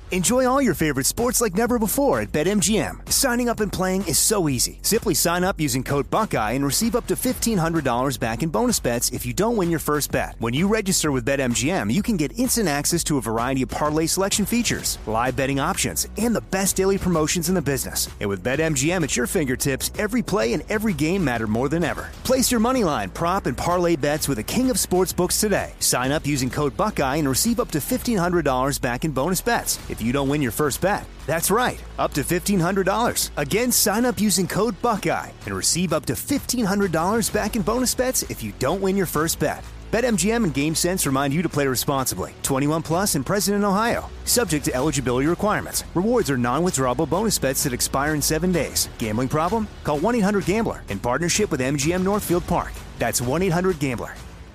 Enjoy all your favorite sports like never before at BetMGM. Signing up and playing is so easy. Simply sign up using code Buckeye and receive up to $1,500 back in bonus bets if you don't win your first bet. When you register with BetMGM, you can get instant access to a variety of parlay selection features, live betting options, and the best daily promotions in the business. And with BetMGM at your fingertips, every play and every game matter more than ever. Place your moneyline, prop, and parlay bets with the king of sportsbooks today. Sign up using code Buckeye and receive up to $1,500 back in bonus bets if you don't win your first bet. That's right, up to $1,500. Again, sign up using code Buckeye and receive up to $1,500 back in bonus bets if you don't win your first bet. BetMGM and GameSense remind you to play responsibly. 21 plus and present in Ohio. Subject to eligibility requirements. Rewards are non-withdrawable bonus bets that expire in 7 days. Gambling problem? Call 1-800-GAMBLER in partnership with MGM Northfield Park. That's 1-800-GAMBLER.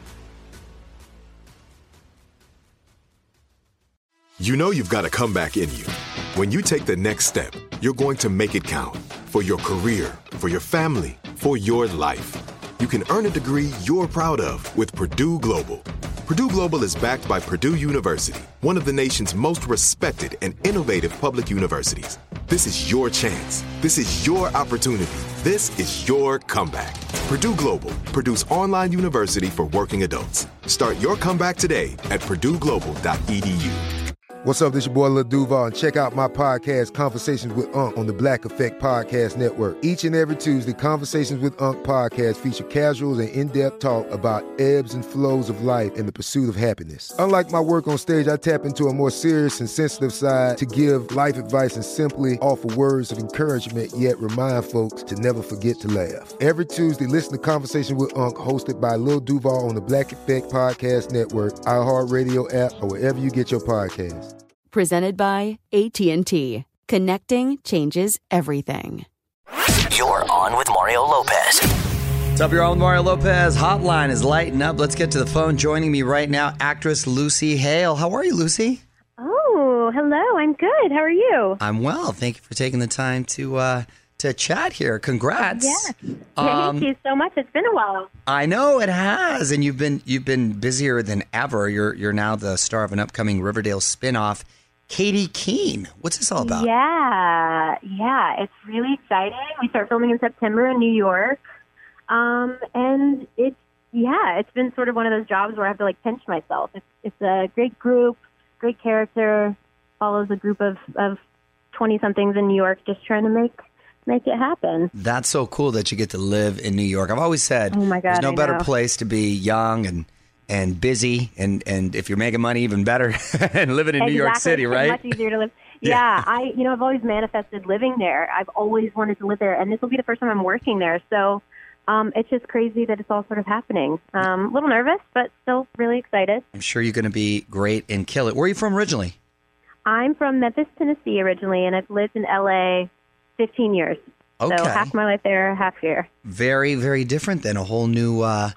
You know you've got a comeback in you. When you take the next step, you're going to make it count. For your career, for your family, for your life. You can earn a degree you're proud of with Purdue Global. Purdue Global is backed by Purdue University, one of the nation's most respected and innovative public universities. This is your chance. This is your opportunity. This is your comeback. Purdue Global, Purdue's online university for working adults. Start your comeback today at purdueglobal.edu. What's up, this your boy Lil Duval, and check out my podcast, Conversations with Unc, on the Black Effect Podcast Network. Each and every Tuesday, Conversations with Unc podcast feature casual and in-depth talk about ebbs and flows of life and the pursuit of happiness. Unlike my work on stage, I tap into a more serious and sensitive side to give life advice and simply offer words of encouragement, yet remind folks to never forget to laugh. Every Tuesday, listen to Conversations with Unc, hosted by Lil Duval on the Black Effect Podcast Network, iHeartRadio app, or wherever you get your podcasts. Presented by AT&T. Connecting changes everything. You're on with Mario Lopez. What's up, you're on with Mario Lopez. Hotline is lighting up. Let's get to the phone. Joining me right now, actress Lucy Hale. How are you, Lucy? Oh, hello. I'm good. How are you? I'm well. Thank you for taking the time to chat here. Congrats. Yes. Thank you so much. It's been a while. I know it has, and you've been busier than ever. You're now the star of an upcoming Riverdale spinoff. Katie Keene. What's this all about? Yeah, it's really exciting. We start filming in September in New York, and it's been sort of one of those jobs where I have to pinch myself. It's a great group, great character, follows a group of 20-somethings in New York just trying to make it happen. That's so cool that you get to live in New York. I've always said, oh my God, there's no better place to be young and busy, and if you're making money, even better, and living in New York City, right? It's much easier to live. Yeah, I've always manifested living there. I've always wanted to live there, and this will be the first time I'm working there. So it's just crazy that it's all sort of happening. A little nervous, but still really excited. I'm sure you're going to be great and kill it. Where are you from originally? I'm from Memphis, Tennessee originally, and I've lived in L.A. 15 years. Okay. So half my life there, half here. Very, very different than a whole new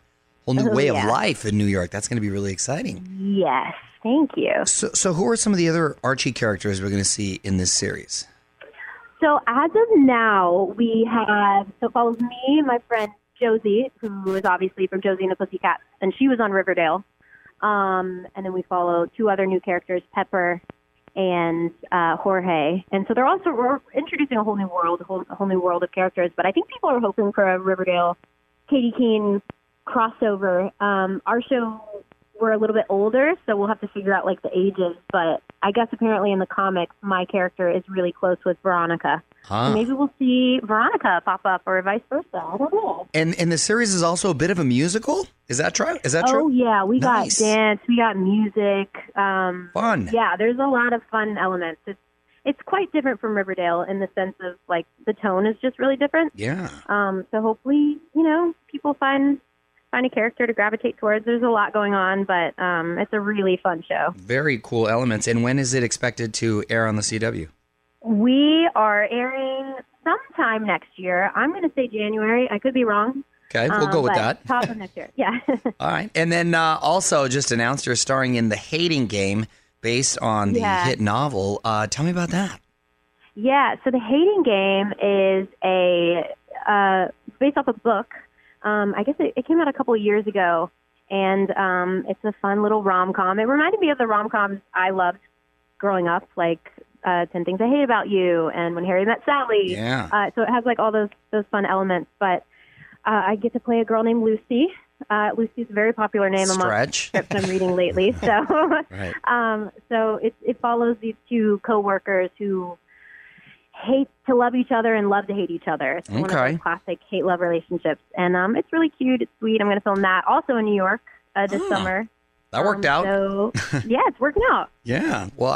way of life in New York. That's going to be really exciting. Yes, thank you. So who are some of the other Archie characters we're going to see in this series? So as of now, we have, so it follows me and my friend Josie, who is obviously from Josie and the Pussycats, and she was on Riverdale. And then we follow two other new characters, Pepper and Jorge. And so we're introducing a whole new world, a whole new world of characters. But I think people are hoping for a Riverdale Katie Keene crossover. Our show, we're a little bit older, so we'll have to figure out the ages. But I guess apparently in the comics, my character is really close with Veronica. Huh. So maybe we'll see Veronica pop up or vice versa. I don't know. And the series is also a bit of a musical? Is that true? Oh, yeah. We Nice. got dance. We got music. Fun. Yeah, there's a lot of fun elements. It's quite different from Riverdale in the sense of, the tone is just really different. Yeah. So hopefully, people find a character to gravitate towards. There's a lot going on, but it's a really fun show. Very cool elements. And when is it expected to air on the CW? We are airing sometime next year. I'm going to say January. I could be wrong. Okay, we'll go with that. Top of next year, yeah. All right. And then also just announced you're starring in The Hating Game based on the hit novel. Tell me about that. Yeah, so The Hating Game is based off a book. I guess it came out a couple of years ago, and it's a fun little rom-com. It reminded me of the rom-coms I loved growing up, like 10 Things I Hate About You and When Harry Met Sally. Yeah. So it has like all those fun elements. But I get to play a girl named Lucy. Lucy's a very popular name among scripts I'm reading lately. So, Right. So it follows these two coworkers who hate to love each other and love to hate each other. It's one of those classic hate-love relationships. And it's really cute. It's sweet. I'm going to film that also in New York this summer. That worked out. So, yeah, it's working out. Yeah. Well,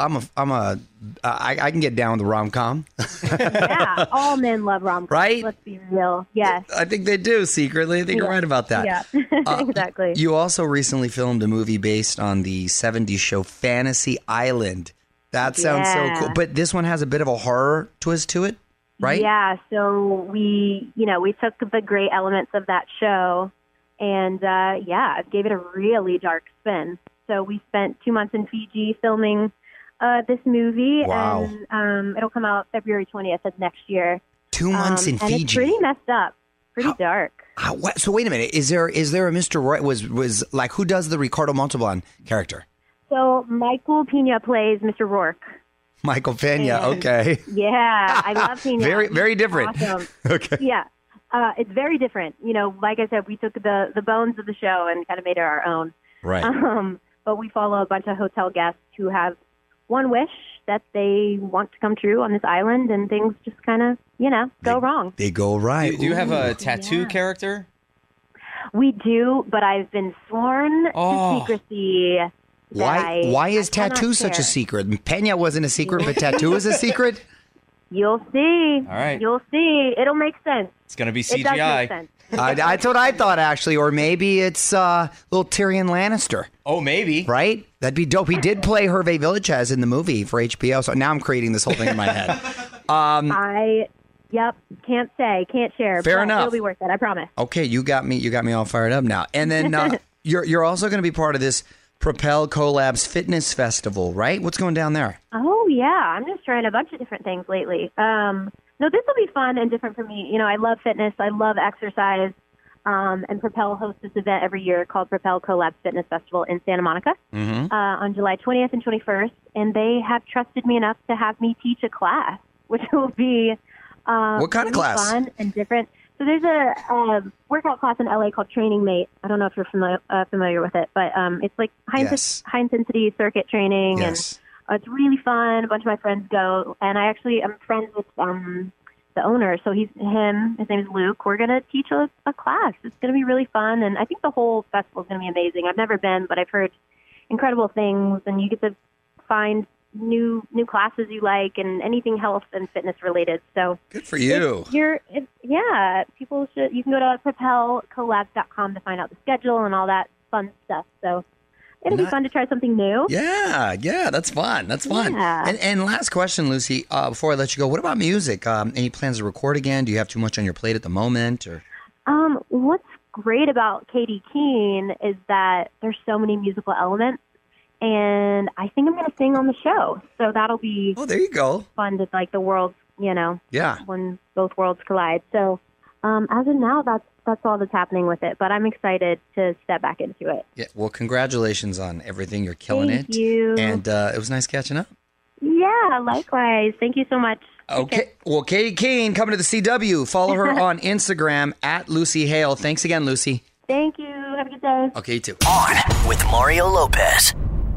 I can get down with the rom-com. Yeah. All men love rom-coms. Right? Let's be real. Yes. I think they do secretly. I think you're right about that. Yeah. Exactly. You also recently filmed a movie based on the 70s show Fantasy Island. That sounds so cool. But this one has a bit of a horror twist to it, right? Yeah. So we took the great elements of that show and, gave it a really dark spin. So we spent 2 months in Fiji filming this movie. Wow. And it'll come out February 20th of next year. 2 months in Fiji. And it's pretty messed up. Pretty dark. So wait a minute. Is there a Mr. Roy? Was like, who does the Ricardo Montalban character? So Michael Pena plays Mr. Rourke. Michael Pena. Okay. Yeah, I love Pena. Very, very different. Awesome. Okay. Yeah, it's very different. Like I said, we took the bones of the show and kind of made it our own. Right. But we follow a bunch of hotel guests who have one wish that they want to come true on this island, and things just kind of, go wrong. They go right. Do you have a tattoo character? We do, but I've been sworn to secrecy. Why is tattoo such a secret? Pena wasn't a secret, but tattoo is a secret? You'll see. All right. You'll see. It'll make sense. It's going to be CGI. It does make sense. That's what I thought, actually. Or maybe it's little Tyrion Lannister. Oh, maybe. Right? That'd be dope. He did play Hervé Villechaize in the movie for HBO, so now I'm creating this whole thing in my head. Can't say, can't share. Fair enough. It'll be worth it, I promise. Okay, you got me all fired up now. And then you're also going to be part of this Propel Collabs Fitness Festival, right? What's going down there? Oh, yeah. I'm just trying a bunch of different things lately. No, this will be fun and different for me. I love fitness. I love exercise. And Propel hosts this event every year called Propel Collabs Fitness Festival in Santa Monica on July 20th and 21st. And they have trusted me enough to have me teach a class, which will be what kind of class? Fun and different. So there's a workout class in LA called Training Mate. I don't know if you're familiar with it, but it's like high intensity circuit training, and it's really fun. A bunch of my friends go, and I'm friends with the owner. So his name is Luke. We're gonna teach a class. It's gonna be really fun, and I think the whole festival is gonna be amazing. I've never been, but I've heard incredible things, and you get to find new classes you like and anything health and fitness related. So good for you. People should. You can go to propelcollabs.com to find out the schedule and all that fun stuff. So it'll be fun to try something new. Yeah, that's fun. Yeah. And last question, Lucy, before I let you go, what about music? Any plans to record again? Do you have too much on your plate at the moment? Or what's great about Katie Keene is that there's so many musical elements. And I think I'm going to sing on the show. So that'll be there you go. Fun to like the worlds, when both worlds collide. So as of now, that's all that's happening with it. But I'm excited to step back into it. Yeah. Well, congratulations on everything. You're killing it. Thank you. And it was nice catching up. Yeah, likewise. Thank you so much. Okay. Well, Katie Keene coming to the CW. Follow her on Instagram at Lucy Hale. Thanks again, Lucy. Thank you. Have a good day. Okay, you too. On with Mario Lopez.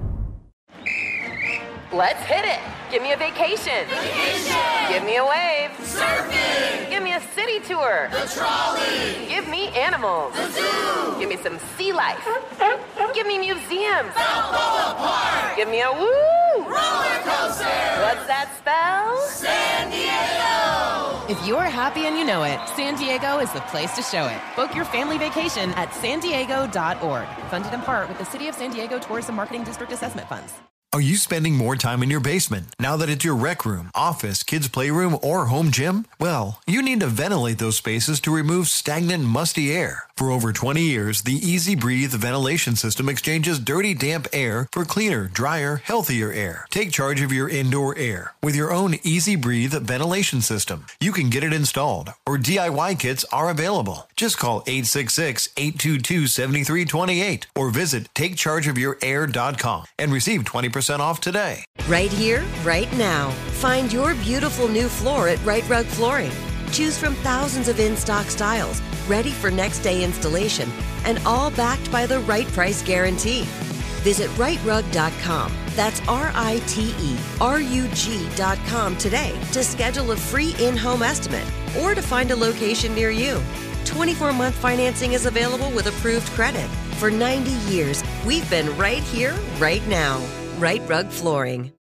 Let's hit it. Give me a vacation. Give me a wave. Surfing. Give me a city tour. The trolley. Give me animals. The zoo. Give me some sea life. Give me museums. Balboa Park. Give me a woo. Roller coaster. What's that spell? San Diego. If you're happy and you know it, San Diego is the place to show it. Book your family vacation at sandiego.org. Funded in part with the City of San Diego Tourism Marketing District Assessment Funds. Are you spending more time in your basement now that it's your rec room, office, kids' playroom, or home gym? Well, you need to ventilate those spaces to remove stagnant, musty air. For over 20 years, the Easy Breathe ventilation system exchanges dirty, damp air for cleaner, drier, healthier air. Take charge of your indoor air with your own Easy Breathe ventilation system. You can get it installed, or DIY kits are available. Just call 866-822-7328 or visit takechargeofyourair.com and receive 20% off today. Right here, right now. Find your beautiful new floor at Right Rug Flooring. Choose from thousands of in-stock styles, ready for next day installation, and all backed by the right price guarantee. Visit rightrug.com. That's RITERUG.com today to schedule a free in-home estimate or to find a location near you. 24-month financing is available with approved credit. For 90 years, we've been right here, right now. Right Rug Flooring.